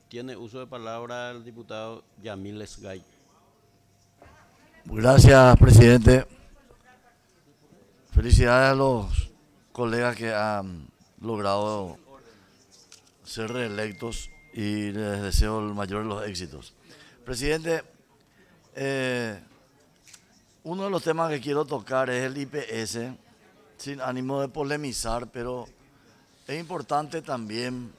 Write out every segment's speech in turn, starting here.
Tiene uso de palabra el diputado Yamil Esgay. Gracias, presidente. Felicidades a los colegas que han logrado ser reelectos y les deseo el mayor de los éxitos. Presidente, uno de los temas que quiero tocar es el IPS, sin ánimo de polemizar, pero es importante también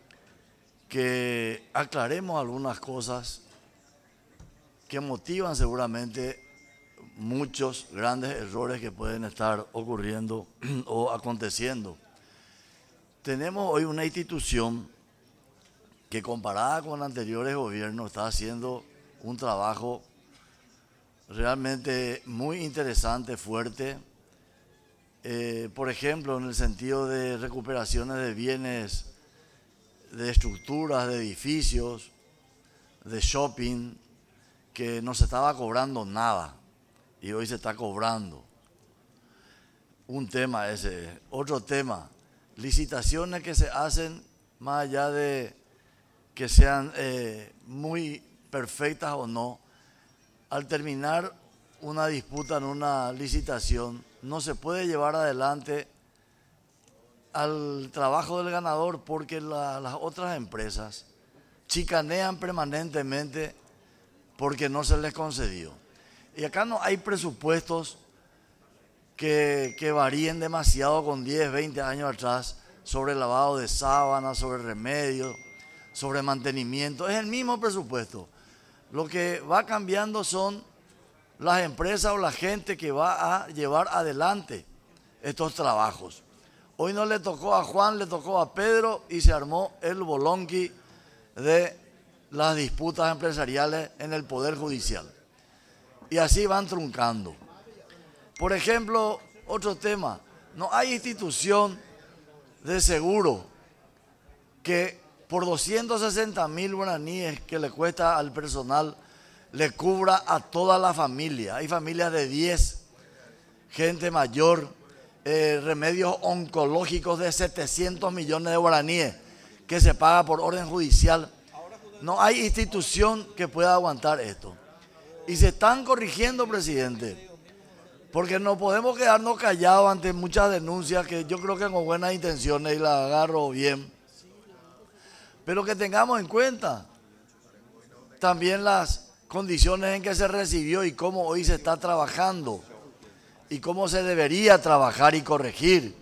que aclaremos algunas cosas que motivan seguramente muchos grandes errores que pueden estar ocurriendo o aconteciendo. Tenemos hoy una institución que comparada con anteriores gobiernos está haciendo un trabajo realmente muy interesante, fuerte. Por ejemplo, en el sentido de recuperaciones de bienes, de estructuras, de edificios, de shopping, que no se estaba cobrando nada y hoy se está cobrando. Un tema ese. Otro tema, licitaciones que se hacen más allá de que sean muy perfectas o no. Al terminar una disputa en una licitación, no se puede llevar adelante al trabajo del ganador porque las otras empresas chicanean permanentemente porque no se les concedió. Y acá no hay presupuestos que varíen demasiado con 10, 20 años atrás sobre lavado de sábanas, sobre remedios, sobre mantenimiento. Es el mismo presupuesto. Lo que va cambiando son las empresas o la gente que va a llevar adelante estos trabajos. Hoy no le tocó a Juan, le tocó a Pedro y se armó el bolonqui de las disputas empresariales en el Poder Judicial. Y así van truncando. Por ejemplo, otro tema, no hay institución de seguro que por 260.000 guaraníes que le cuesta al personal le cubra a toda la familia. Hay familias de 10, gente mayor, remedios oncológicos de 700 millones de guaraníes que se paga por orden judicial. No hay institución que pueda aguantar esto. Y se están corrigiendo, presidente, porque no podemos quedarnos callados ante muchas denuncias que yo creo que con buenas intenciones y las agarro bien. Pero que tengamos en cuenta también las condiciones en que se recibió y cómo hoy se está trabajando y cómo se debería trabajar y corregir.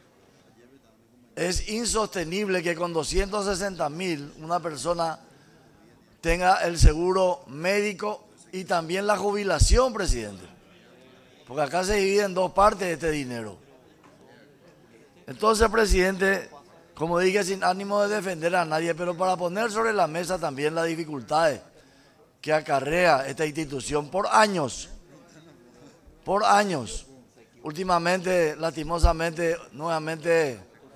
Es insostenible que con 260.000 una persona tenga el seguro médico y también la jubilación, presidente. Porque acá se divide en dos partes este dinero. Entonces, presidente, como dije, sin ánimo de defender a nadie, pero para poner sobre la mesa también las dificultades que acarrea esta institución por años. Por años. Últimamente, lastimosamente, nuevamente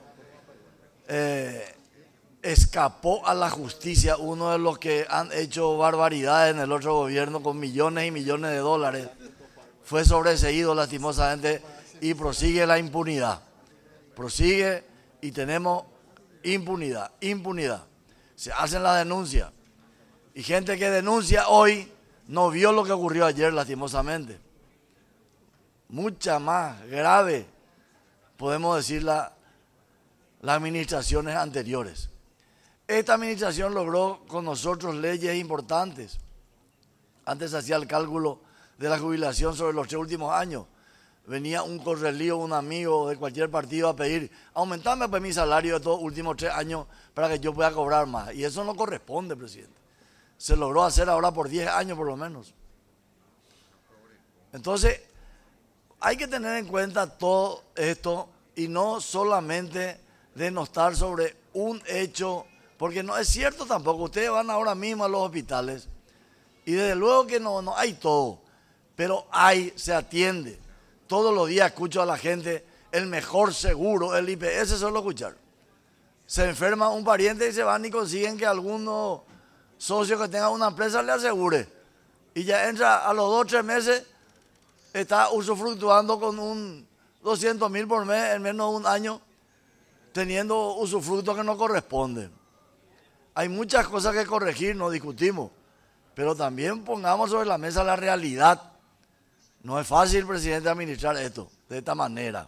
escapó a la justicia uno de los que han hecho barbaridades en el otro gobierno con millones y millones de dólares. Fue sobreseído lastimosamente y prosigue la impunidad. Prosigue y tenemos impunidad, impunidad. Se hacen las denuncias y gente que denuncia hoy no vio lo que ocurrió ayer lastimosamente. Mucha más grave, podemos decir, las administraciones anteriores. Esta administración logró con nosotros leyes importantes. Antes se hacía el cálculo de la jubilación sobre los 3 últimos años. Venía un correlío, un amigo de cualquier partido a pedir, aumentame pues mi salario de estos últimos 3 años para que yo pueda cobrar más. Y eso no corresponde, presidente. Se logró hacer ahora por 10 años por lo menos. Entonces, hay que tener en cuenta todo esto y no solamente denostar sobre un hecho, porque no es cierto tampoco. Ustedes van ahora mismo a los hospitales y desde luego que no hay todo, pero se atiende. Todos los días escucho a la gente, el mejor seguro, el IPS, solo escuchar. Se enferma un pariente y se van y consiguen que alguno socio que tenga una empresa le asegure. Y ya entra a los 2 o 3 meses, está usufructuando con un 200.000 por mes en menos de un año, teniendo usufructo que no corresponde. Hay muchas cosas que corregir, no discutimos, pero también pongamos sobre la mesa la realidad. No es fácil, presidente, administrar esto de esta manera.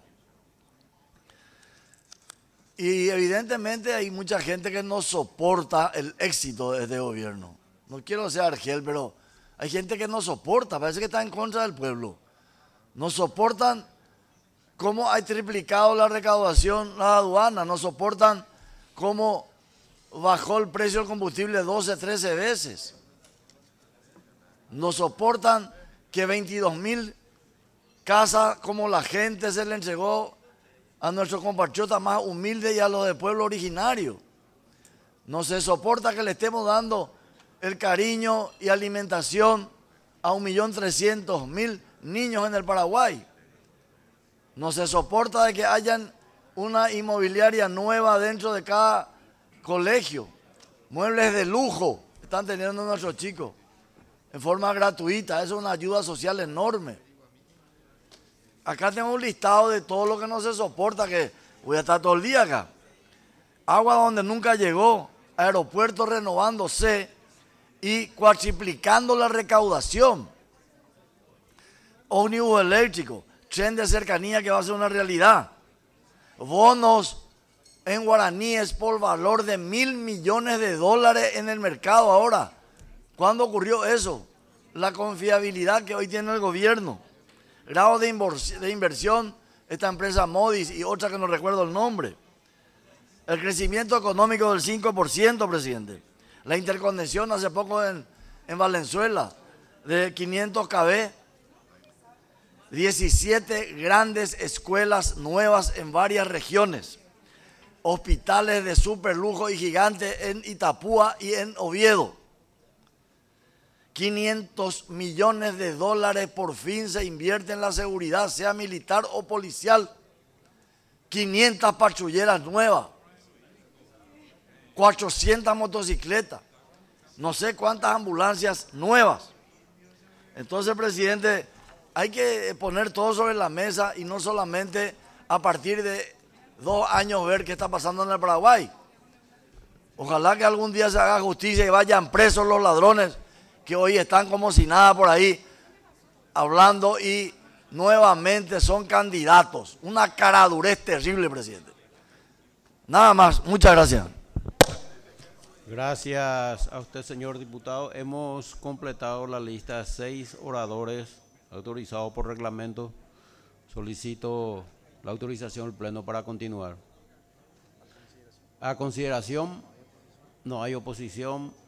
Y evidentemente hay mucha gente que no soporta el éxito de este gobierno. No quiero ser Argel, pero hay gente que no soporta, parece que está en contra del pueblo. No soportan cómo hay triplicado la recaudación, la aduana, no soportan cómo bajó el precio del combustible 12, 13 veces. No soportan que 22.000 casas como la gente se le entregó a nuestros compatriotas más humildes y a los del pueblo originario. No se soporta que le estemos dando el cariño y alimentación a 1.300.000 niños en el Paraguay. No se soporta de que hayan una inmobiliaria nueva dentro de cada colegio. Muebles de lujo están teniendo nuestros chicos en forma gratuita. Eso es una ayuda social enorme. Acá tengo un listado de todo lo que no se soporta, que voy a estar todo el día acá. Agua donde nunca llegó, aeropuertos renovándose y cuatriplicando la recaudación. Ómnibus eléctrico, tren de cercanía que va a ser una realidad. Bonos en guaraníes por valor de $1.000 millones en el mercado ahora. ¿Cuándo ocurrió eso? La confiabilidad que hoy tiene el gobierno. Grado de inversión, esta empresa Modis y otra que no recuerdo el nombre. El crecimiento económico del 5%, presidente. La interconexión hace poco en Valenzuela de 500 kb. 17 grandes escuelas nuevas en varias regiones. Hospitales de super lujo y gigantes en Itapúa y en Oviedo. $500 millones por fin se invierte en la seguridad, sea militar o policial. 500 patrulleras nuevas. 400 motocicletas. No sé cuántas ambulancias nuevas. Entonces, presidente, hay que poner todo sobre la mesa y no solamente a partir de 2 años ver qué está pasando en el Paraguay. Ojalá que algún día se haga justicia y vayan presos los ladrones que hoy están como si nada por ahí hablando y nuevamente son candidatos. Una caradurez terrible, presidente. Nada más, muchas gracias. Gracias a usted, señor diputado. Hemos completado la lista de 6 oradores autorizados por reglamento. Solicito la autorización del Pleno para continuar. A consideración, no hay oposición.